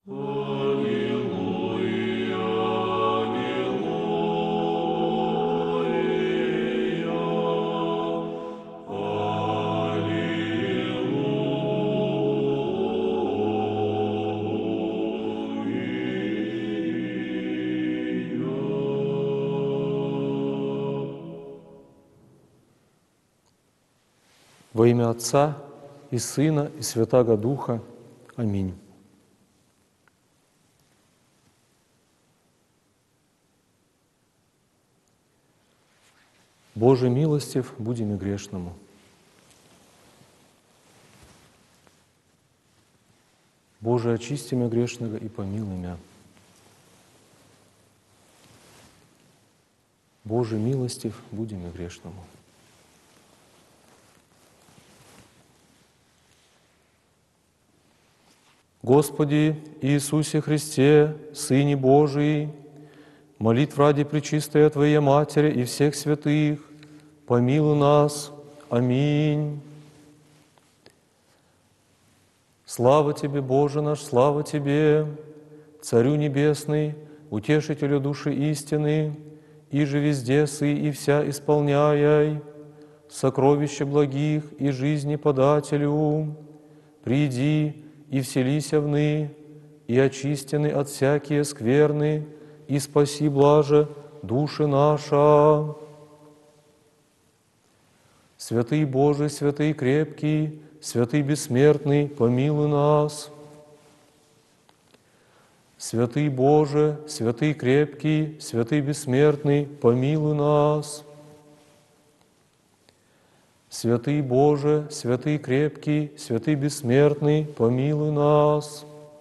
Во имя Отца и Сына и Святаго Духа. Аминь. Боже милостив, будем и грешному. Боже, очисти мя грешного и помилуй мя. Боже милостив, будем и грешному. Господи Иисусе Христе, Сыне Божий, молитв ради Пречистой Твоей Матери и всех святых, помилуй нас. Аминь. Слава Тебе, Боже наш, слава Тебе, Царю Небесный, Утешителю души истины, и же везде сы и вся исполняй, сокровище благих и жизни подателю, приди и вселися вны, и очистены от всякие скверны, и спаси блаже души наша. Святый Божий, святый крепкий, святый бессмертный, помилуй нас. Святый Боже, святый крепкий, святый бессмертный, помилуй нас. Святый Боже, святый крепкий, святый бессмертный, помилуй нас.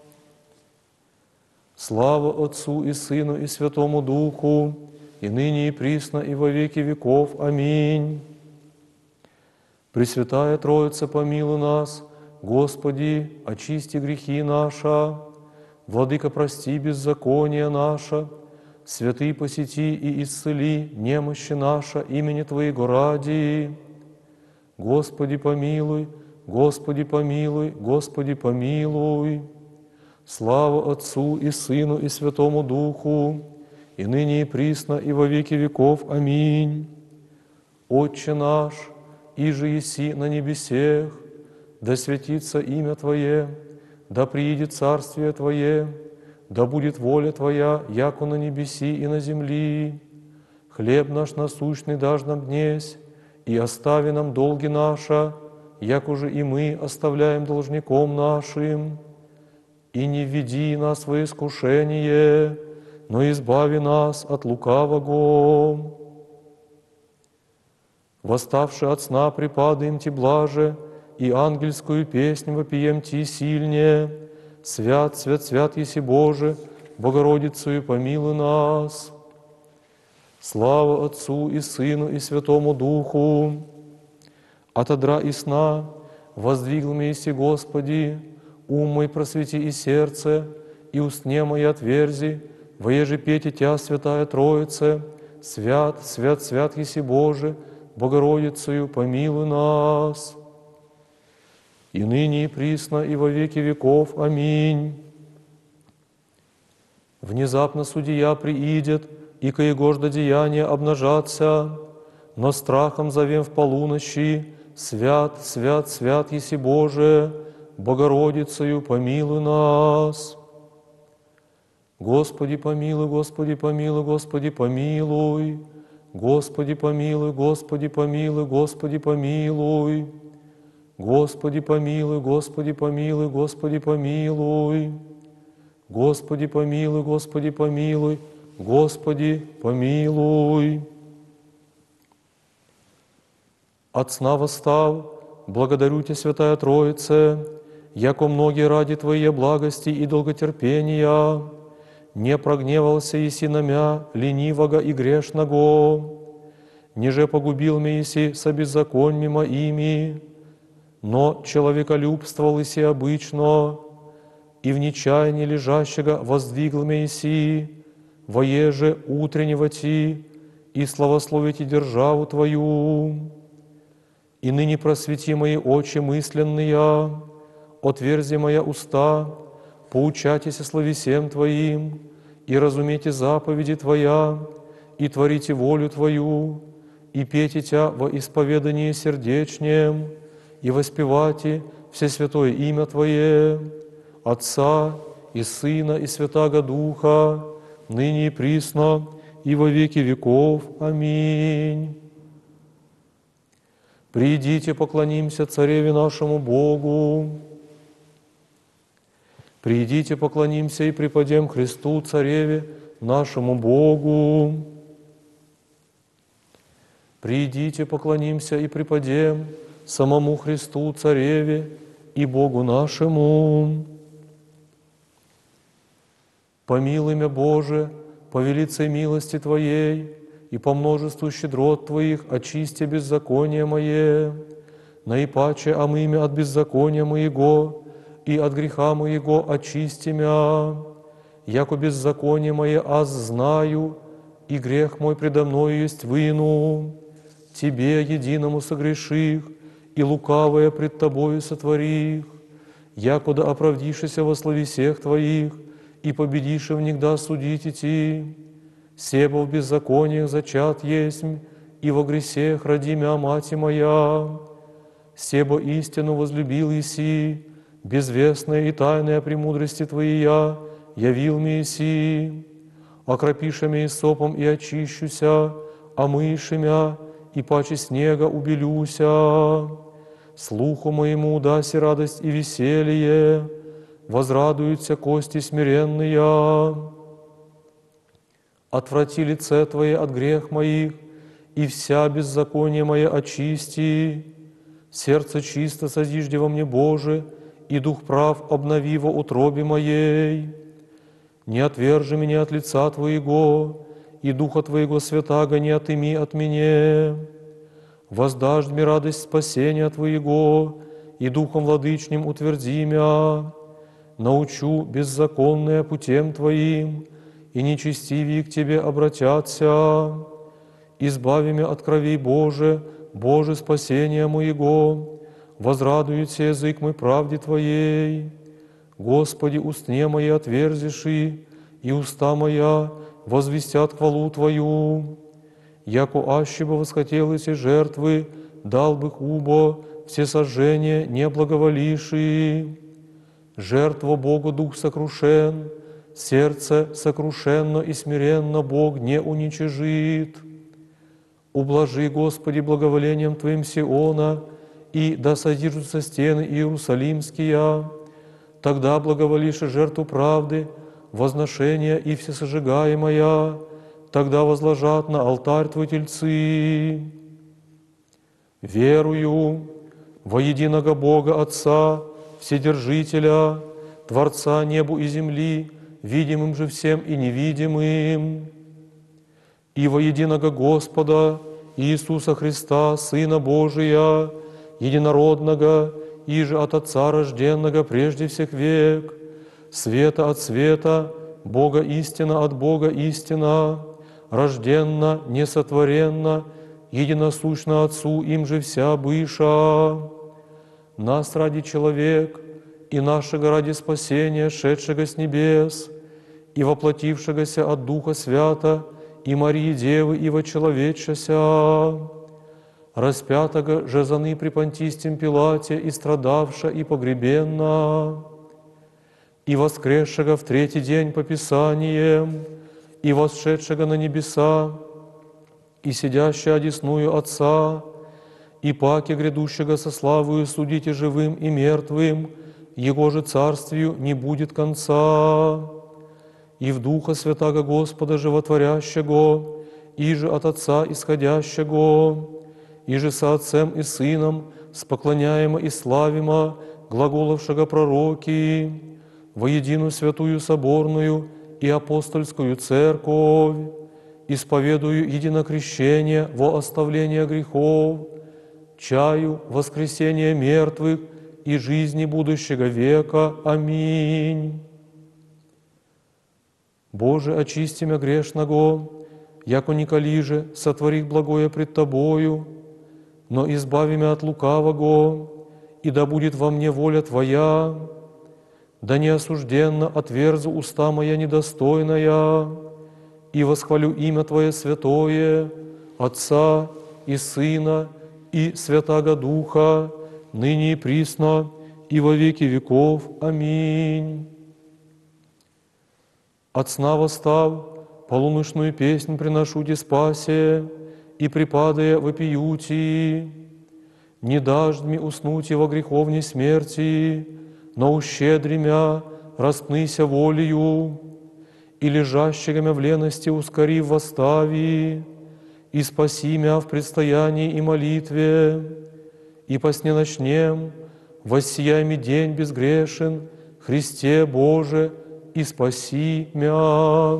Слава Отцу и Сыну и Святому Духу, и ныне и присно и во веки веков. Аминь. Пресвятая Троица, помилуй нас. Господи, очисти грехи наши. Владыка, прости беззаконие наше. Святый, посети и исцели немощи наши имени Твоего ради. Господи, помилуй, Господи, помилуй, Господи, помилуй. Слава Отцу и Сыну и Святому Духу, и ныне и присно и во веки веков. Аминь. Отче наш, иже еси на небесех, да святится имя Твое, да приидет царствие Твое, да будет воля Твоя, яко на небеси и на земли. Хлеб наш насущный дашь нам днесь, и остави нам долги наши, як уже и мы оставляем должником нашим. И не введи нас во искушение, но избави нас от лукавого. Восставши от сна, припадаем Ти блаже, и ангельскую песнь вопием Ти сильнее. Свят, свят, свят еси Боже, Богородицею помилуй нас. Слава Отцу и Сыну и Святому Духу. От одра и сна воздвигл меня еси, Господи, ум мой просвети и сердце, и устне мои отверзи, воеже пете Тя, Святая Троице, свят, свят, свят еси Боже, Богородицею помилуй нас. И ныне и присно и во веки веков. Аминь. Внезапно судья приидет, и коегожда деяния обнажатся, но страхом зовем в полуночи, свят, свят, свят еси Боже, Богородицею помилуй нас. Господи помилуй, Господи помилуй, Господи помилуй, Господи помилуй, Господи помилуй, Господи помилуй, Господи помилуй, Господи помилуй, Господи помилуй, Господи помилуй, Господи помилуй, Господи помилуй. От сна восстав, благодарю Тебя, Святая Троице, яко многие ради Твоей благости и долготерпения не прогневался еси на мя ленивого и грешного, ниже погубил ме еси со беззаконьми моими, но человеколюбствовал еси обычно, и в нечаянии лежащего воздвигл ме еси, воеже утреннего Ти, и славословите державу Твою. И ныне просвети мои очи мысленные, отверзи моя уста, поучайтесь о слове всем Твоим, и разумейте заповеди Твоя, и творите волю Твою, и пейте Тя во исповедании сердечнем, и воспевайте все святое имя Твое, Отца и Сына и Святаго Духа, ныне и присно, и во веки веков. Аминь. Придите, поклонимся Цареве нашему Богу. Придите, поклонимся и преподем Христу, Цареве нашему Богу. Придите, поклонимся и преподем самому Христу, Цареве и Богу нашему. Помилуй мя, Боже, по велицей милости Твоей и по множеству щедрот Твоих очисти беззаконие мое, наипаче омый мя от беззакония моего и от греха моего очисти мя, яко беззаконие мое аз знаю, и грех мой предо мною есть выну. Тебе, единому согреших, и лукавое пред Тобою сотворих, якуда оправдишися во славе всех Твоих, и победишь внегда судить идти. Себо в беззакониях зачат есмь, и во гресех роди мя мати моя. Себо истину возлюбил еси, безвестная и тайная премудрости Твоя явил мне еси. Окропиша мя исопом и очищуся, омыши мя, и паче снега убелюся. Слуху моему даси радость и веселье, возрадуются кости смиренные. Отврати лице Твое от грех моих, и вся беззаконие мое очисти. Сердце чисто созижди во мне, Боже, и дух прав обнови во утробе моей. Не отвержи меня от лица Твоего, и Духа Твоего Святаго не отыми от меня. Воздашь мне радость спасения Твоего, и Духом Владычним утверди мя. Научу беззаконное путем Твоим, и нечестивее к Тебе обратятся. Избави мя от кровей Боже, Боже спасения моего, возрадуется язык мой правде Твоей. Господи, устне мои отверзиши, и уста моя возвестят хвалу Твою. Яко аще бы восхотел эти жертвы, дал бы хубо, все сожжения не благоволиши. Жертва Богу дух сокрушен, сердце сокрушенно и смиренно Бог не уничижит. Ублажи, Господи, благоволением Твоим Сиона, и да содержатся стены Иерусалимские. Тогда благоволишь жертву правды, возношения и всесожигаемая, тогда возложат на алтарь Твой тельцы. Верую во единого Бога Отца, Вседержителя, Творца небу и земли, видимым же всем и невидимым, и во единого Господа Иисуса Христа, Сына Божия, единородного, иже от Отца рожденного прежде всех век, света от света, Бога истина от Бога истина, рожденна, несотворенна, единосущна Отцу, им же вся быша. Нас ради человек, и нашего ради спасения, шедшего с небес, и воплотившегося от Духа Свята, и Марии Девы, и вочеловечася, распятого же заны при Понтистем Пилате, и страдавша, и погребенна, и воскресшего в третий день по Писаниям, и восшедшего на небеса, и сидящего одесную Отца, и паки грядущего со славою судите живым и мертвым, Его же царствию не будет конца. И в Духа Святаго Господа Животворящего, и же от Отца исходящего, и же со Отцем и Сыном споклоняемо и славимо, глаголовшего пророки, во единую святую соборную и апостольскую церковь, исповедую единокрещение во оставление грехов, чаю воскресения мертвых и жизни будущего века. Аминь. Боже, очисти мя грешного, яко николи же сотворих благое пред Тобою, но избави мя от лукавого, и да будет во мне воля Твоя. Да не осужденно отверзу уста моя недостойная, и восхвалю имя Твое святое, Отца и Сына и Святаго Духа, ныне и присно, и во веки веков. Аминь. От сна восстав, полуночную песнь приношу Ти спасе, и припадая вопиюти. Не дашь мне уснуть и во греховней смерти, но ущедри мя, распнися волею, и лежащего мя в лености ускори в восстави, и спаси мя в предстоянии и молитве, и по сне ночнем воссияй ми день безгрешен, Христе Боже, и спаси мя.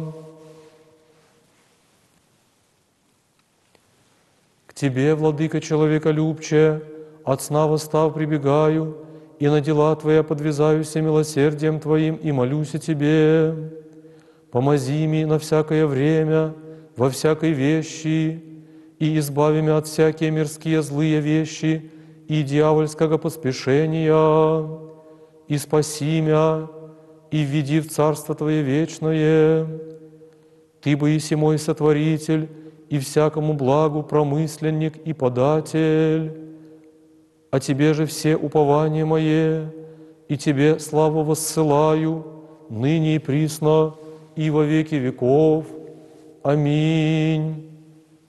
К Тебе, Владыка человеколюбче, от сна восстав прибегаю, и на дела Твоя подвязаюся милосердием Твоим, и молюсь о Тебе. Помози ми на всякое время, во всякой вещи, и избави мя от всякие мирские злые вещи и дьявольского поспешения, и спаси мя, и введи в Царство Твое вечное. Ты боиси мой сотворитель, и всякому благу промысленник и податель. О Тебе же все упования мои, и Тебе славу воссылаю, ныне и присно, и во веки веков. Аминь.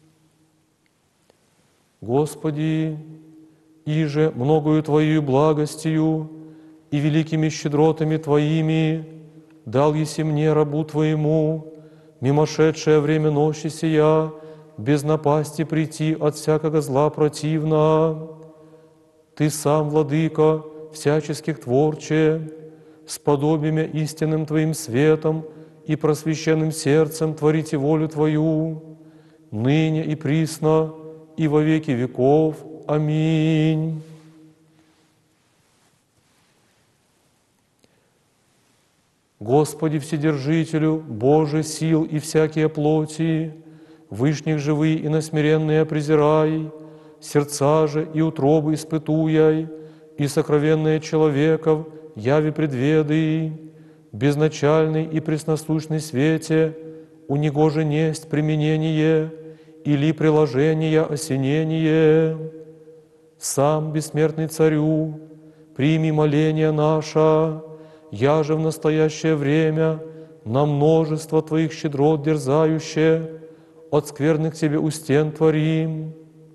Господи, иже многою Твоею благостью и великими щедротами Твоими дал еси мне, рабу Твоему, мимошедшее время ночи сия, без напасти прийти от всякого зла противно. Ты сам, Владыка, всяческих творче, с подобием истинным Твоим светом и просвященным сердцем творите волю Твою, ныне и присно, и во веки веков. Аминь. Господи Вседержителю, Боже сил и всякие плоти, вышних живые и насмиренные презирай, сердца же и утробы испытуяй, и сокровенные человеков яви предведы, безначальный и преснослушный свете, у него же несть применение или приложение осенение. Сам бессмертный Царю, прими моление наше, я же в настоящее время на множество Твоих щедрот дерзающе, от скверных Тебе у стен творим.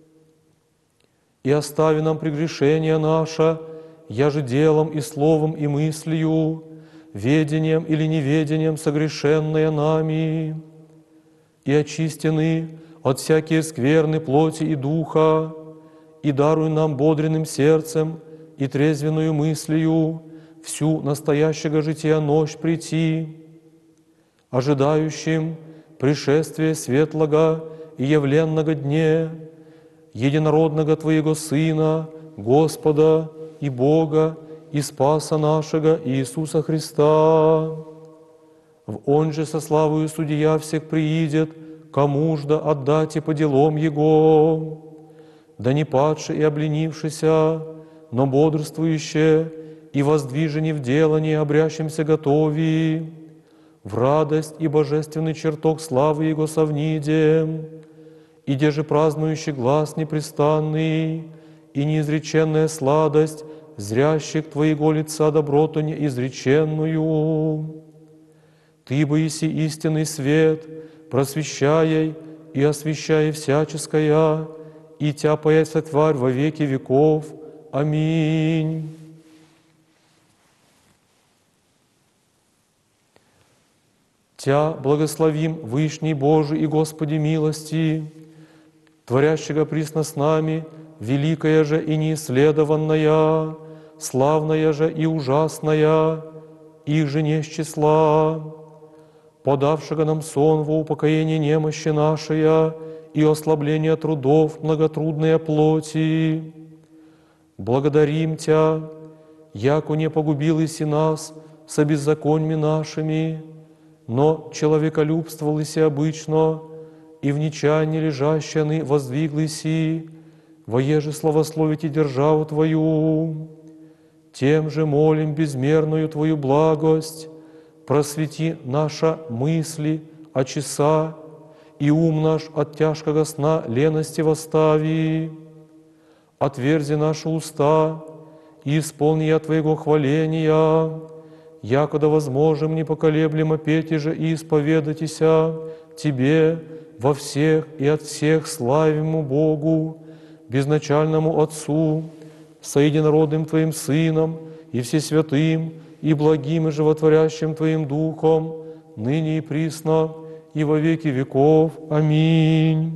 И остави нам прегрешение наше, я же делом и словом и мыслью, ведением или неведением согрешенное нами, и очистены от всякие скверны плоти и духа, и даруй нам бодренным сердцем и трезвенную мыслью всю настоящего жития ночь прийти, ожидающим пришествия светлого и явленного дне, единородного Твоего Сына, Господа и Бога и Спаса нашего Иисуса Христа. В Он же со славою Судья всех приидет, кому ж да отдать и по делам Его, да не падши и обленившися, но бодрствующе и воздвижени в делании обрящимся готови, в радость и божественный чертог славы Его совнидем, и де же празднующий глаз непрестанный и неизреченная сладость зрящих Твоего лица доброту неизреченную. Ты боиси истинный свет, просвещай и освещай всяческое, и Тя поется Тварь во веки веков. Аминь. Тя благословим, Вышний Божий и Господи милости, творящего присно с нами, великая же и неисследованная, славная же и ужасная, их же не с числа, подавшего нам сон во упокоение немощи нашей и ослабление трудов многотрудные плоти. Благодарим Тя, яко не погубил иси нас со беззаконьми нашими, но человеколюбствовал иси обычно, и в нечаянии лежащаны воздвиглыси, воеже славословите державу Твою. тем же молим безмерную Твою благость, просвети наша мысли, очеса, и ум наш от тяжкого сна лености восстави. Отверзи наши уста, и исполни я Твоего хваления, якогда возможем непоколеблемо петь же и исповедатися Тебе во всех и от всех славимому Богу, безначальному Отцу, соединородным Твоим Сыном и Всесвятым, и благим и животворящим Твоим Духом, ныне и присно, и во веки веков. Аминь.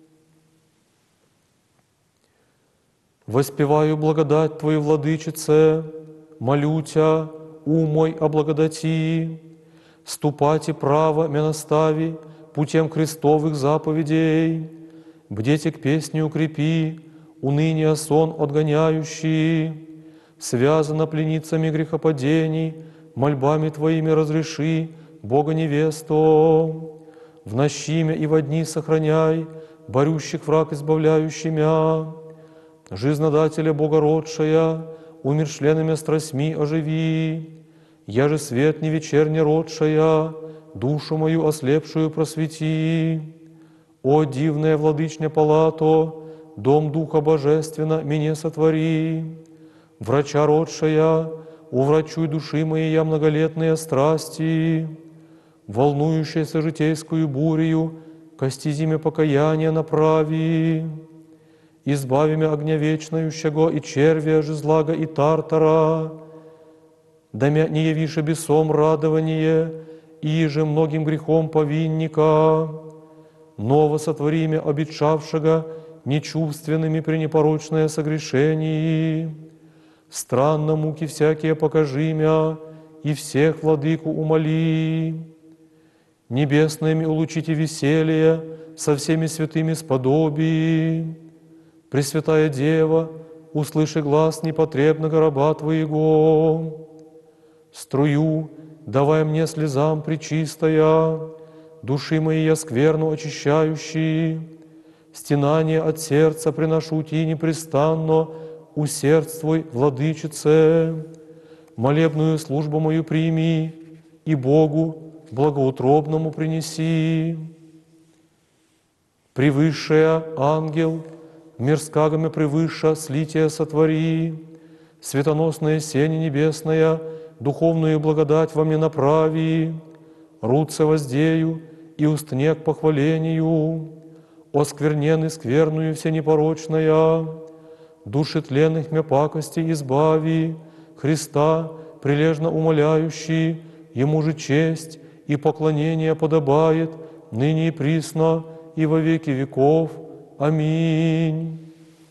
Воспеваю благодать Твою, Владычице, молю Тя, ум мой о благодати, ступайте право мя настави путем крестовых заповедей, бдете к песне укрепи, уныние сон отгоняющий, связано пленницами грехопадений, мольбами Твоими разреши Бога невесту, в нощи мя и во дни сохраняй, борющих враг избавляющий мя, жизнодателя Богородшая, умершленными страстьми оживи, я же свет не вечерне родшая, душу мою ослепшую просвети. О, дивная владычня палато, дом Духа Божественно меня сотвори. Врача родшая, уврачуй души моей я многолетные страсти, волнующаяся житейскую бурею, ко стезиме покаяния направи. Избави мя огня вечнающего и червя, жезлага и тартара, да мя не явише бесом радование, и же многим грехом повинника, ново сотвори мя обетшавшего нечувственными пренепорочное согрешение. Странно муки всякие покажи мя, и всех владыку умоли. Небесными улучите веселье, со всеми святыми сподоби. Пресвятая Дева, услыши глаз непотребного раба Твоего. Струю давай мне слезам пречистая, души моей я скверну очищающий. Стенание от сердца приношу Ти непрестанно, усердствуй, Владычице. Молебную службу мою прими, и Богу благоутробному принеси. Превысшая ангел, мирскагами превыше слития сотвори, светоносная сень небесная, духовную благодать во мне направи, руце воздею и устне к похвалению, оскверненный скверную всенепорочная, души тленных мя пакости избави, Христа, прилежно умоляющий, Ему же честь и поклонение подобает, ныне и присно, и во веки веков. Аминь.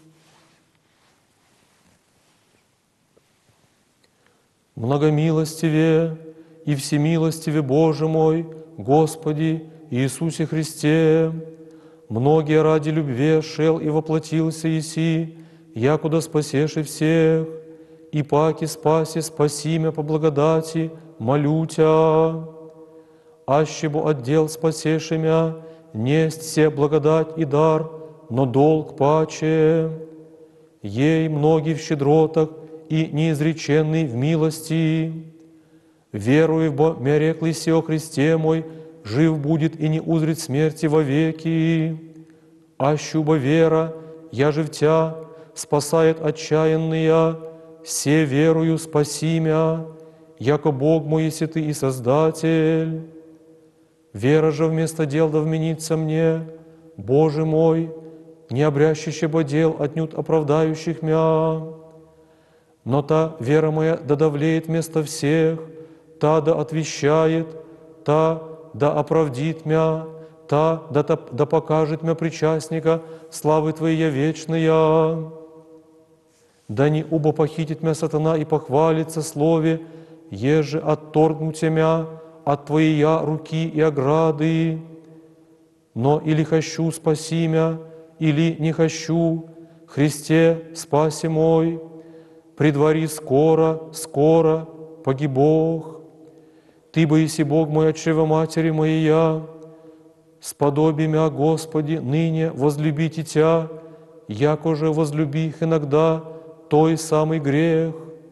Многомилостиве и всемилостиве Боже мой, Господи Иисусе Христе, многие ради любви шел и воплотился еси, якуда спасеши всех, и паки спаси, спаси мя по благодати, молю Тя. Ащебо отдел спасеши мя, несть все благодать и дар, но долг паче. Ей многие в щедротах и неизреченный в милости. Веруй, бо мя реклый си о Христе мой, жив будет и не узрит смерти вовеки. Ащуба вера, я же в Тя, спасает отчаянные, се верую спаси мя, яко Бог мой, если Ты и Создатель. Вера же вместо дел да вменится мне, Боже мой, не обрящущего дел отнюдь оправдающих мя. Но та вера моя да давлеет вместо всех, та да отвещает, та да оправдит мя, та да покажет мя причастника славы Твоей вечная. Да не убо похитит мя сатана и похвалится слове, еже отторгнуте мя от Твоей руки и ограды. Но или хочу спаси мя, или не хочу, Христе спаси мой, предвари скоро, скоро погибох. Ты бы, еси Бог мой, от чрева матери моя, сподоби мя, Господи, ныне возлюбите Тя, яко же возлюби их иногда той самый грех,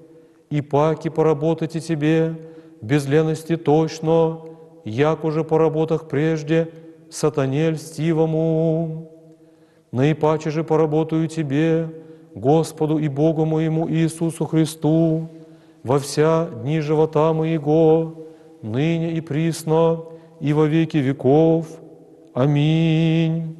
и паки поработайте тебе, без лености точно, як уже по работах прежде, сатане льстивому. Наипаче же поработаю тебе, Господу и Богу моему Иисусу Христу, во вся дни живота моего, ныне и присно, и во веки веков. Аминь.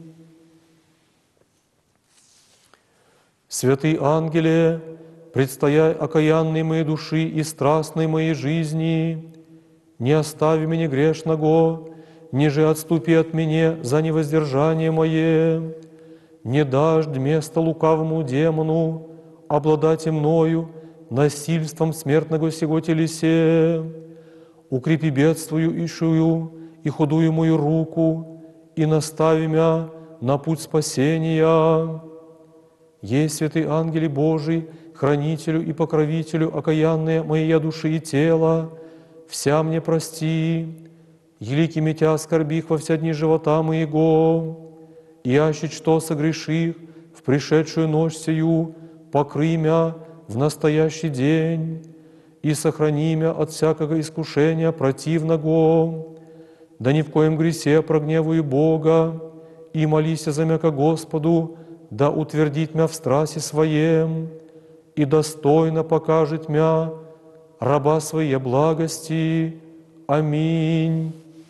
Святый ангеле, предстояй окаянной моей души и страстной моей жизни, не остави меня грешного, ниже отступи от меня за невоздержание мое, не дашь место лукавому демону обладать и мною насильством смертного сего телесе, укрепи бедствующую и худую мою руку и настави мя на путь спасения. Есть, святый ангеле Божий, хранителю и покровителю окаянные моей души и тела, вся мне прости, елики метя оскорбих во вся дни живота моего, и яще что согреших в пришедшую ночь сию, покрый мя в настоящий день, и сохрани мя от всякого искушения противного, да ни в коем гресе прогневую Бога, и молися за мя ко Господу, да утвердит мя в страсе своем, и достойно покажет мя раба своей благости. Аминь.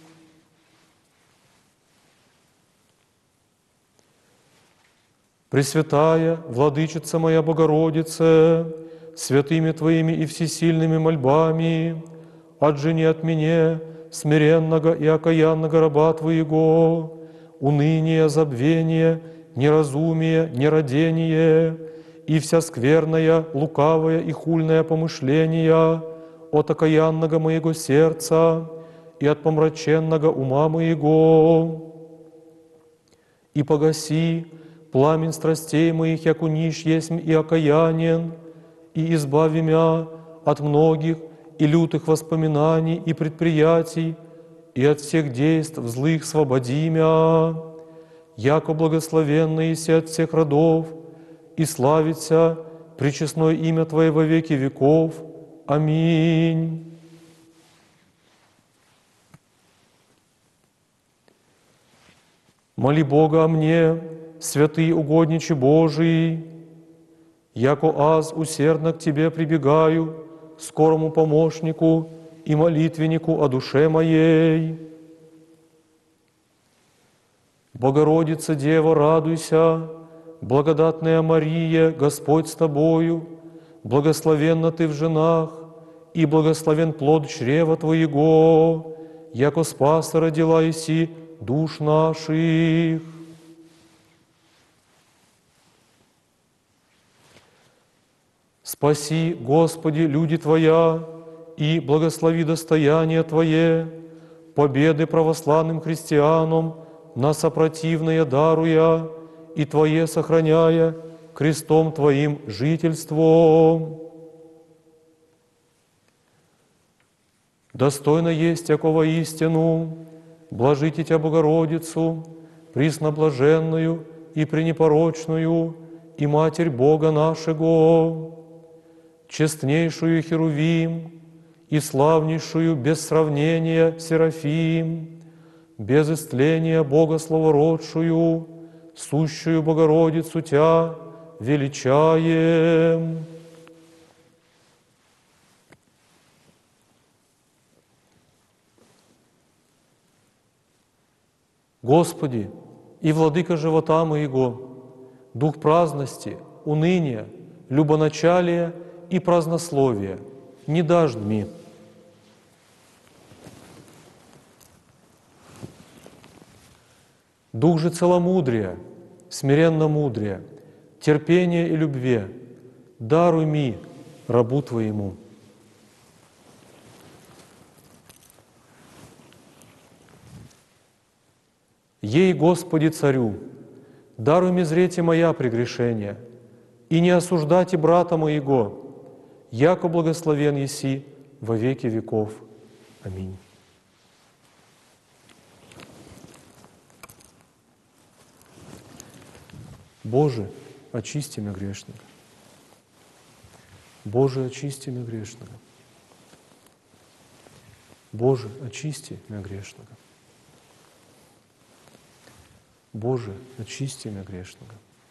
Пресвятая Владычица моя Богородице, святыми Твоими и всесильными мольбами, отжени от меня, смиренного и окаянного раба Твоего, уныние, забвение, неразумие, нерадение и вся скверная, лукавая и хульная помышления от окаянного моего сердца и от помраченного ума моего. И погаси пламень страстей моих, яку нищ есмь и окаянен, и избави мя от многих и лютых воспоминаний и предприятий, и от всех действ злых свободи мя, яко благословенный еси от всех родов, и славится пречестное имя Твое во веки веков. Аминь. Моли Бога о мне, святый угодниче Божий, яко аз усердно к Тебе прибегаю, скорому помощнику и молитвеннику о душе моей. Богородица Дева, радуйся, благодатная Мария, Господь с Тобою, благословенна Ты в женах, и благословен плод чрева Твоего, яко Спаса родила еси душ наших. Спаси, Господи, люди Твоя, и благослови достояние Твое, победы православным христианам, на сопротивное даруя, и Твое сохраняя крестом Твоим жительством. Достойно есть якого истину, блажите Тя Богородицу, пресноблаженную и пренепорочную, и Матерь Бога нашего, честнейшую Херувим, и славнейшую без сравнения Серафим, без истления Бога словородшую, сущую Богородицу Тя величаем. Господи, и Владыка живота моего, дух праздности, уныния, любоначалия и празднословия, не дашь дми. Дух же целомудрия, смиренно мудрия, терпения и любви, даруй ми, рабу Твоему. Ей, Господи, Царю, даруй ми зрете моя прегрешения, и не осуждайте брата моего, яко благословен еси во веки веков. Аминь. Боже, очисти меня грешника. Боже, очисти меня грешного. Боже, очисти меня грешного. Боже, очисти меня грешного.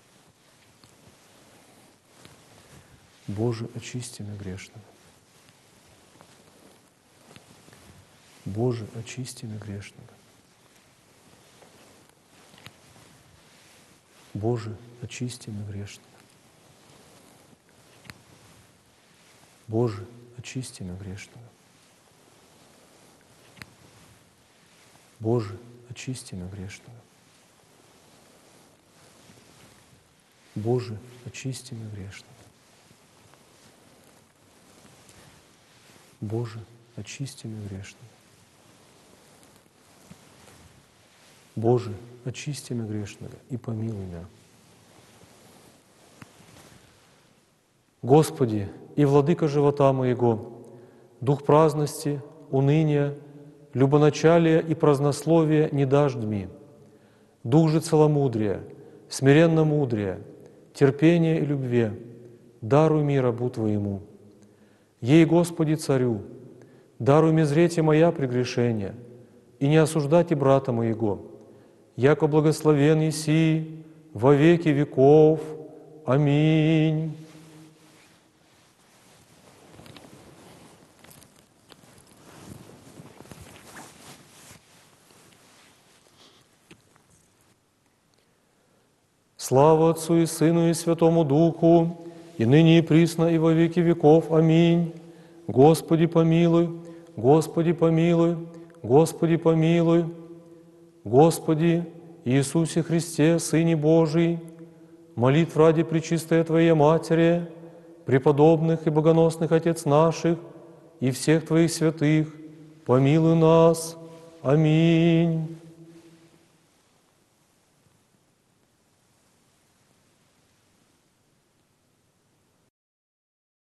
Боже, очисти меня грешного. Боже, очисти меня грешного. Боже, очисти меня грешного. Боже, очисти меня грешного. Боже, очисти меня грешного. Боже, очисти меня грешного. Боже, очисти меня грешного. Боже, очисти меня грешного и помилуй меня. Господи и Владыка живота моего, дух праздности, уныния, любоначалия и празднословия не дашь дми. Дух же целомудрия, смиренно мудрия, терпения и любви, даруй мне рабу Твоему. Ей, Господи, Царю, даруй мне зреть и моя прегрешения, и не осуждайте брата моего, яко благословен еси во веки веков. Аминь. Слава Отцу и Сыну и Святому Духу, и ныне и присно и во веки веков. Аминь. Господи помилуй, Господи помилуй, Господи помилуй. Господи Иисусе Христе, Сыне Божий, молитв ради пречистой Твоей Матери, преподобных и богоносных Отец наших и всех Твоих святых, помилуй нас. Аминь.